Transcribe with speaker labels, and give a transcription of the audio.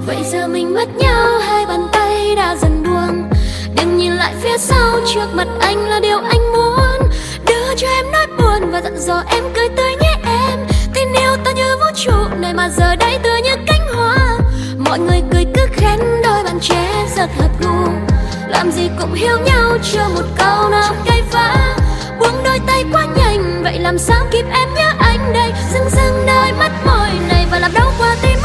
Speaker 1: Vậy giờ mình mất nhau, hai bàn tay đã dần buông. Đừng nhìn lại phía sau, trước mặt anh là điều anh muốn. Đưa cho em nỗi buồn và dặn dò em cười tươi nhé em. Tình yêu ta như vũ trụ này mà giờ đây tựa như cánh hoa. Mọi người cười cứ khen đôi bạn trẻ rất hợp gu. Làm gì cũng hiểu nhau, chưa một câu nào cay vã. Buông đôi tay quá nhanh, vậy làm sao kịp em nhớ anh đây. Dưng dưng đôi mắt môi này và làm đau qua tim